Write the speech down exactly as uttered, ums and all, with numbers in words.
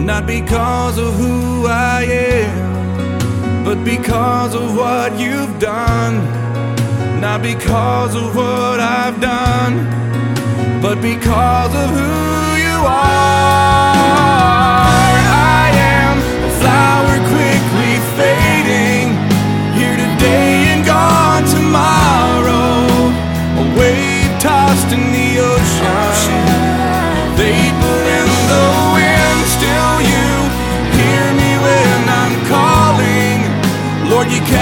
not because of who I am, but because of what you've done. Not because of what I've done, but because of who you are. I am a flower quickly fading, here today and gone tomorrow, a wave tossed in the ocean, vapor in the wind. Still you hear me when I'm calling, Lord, you can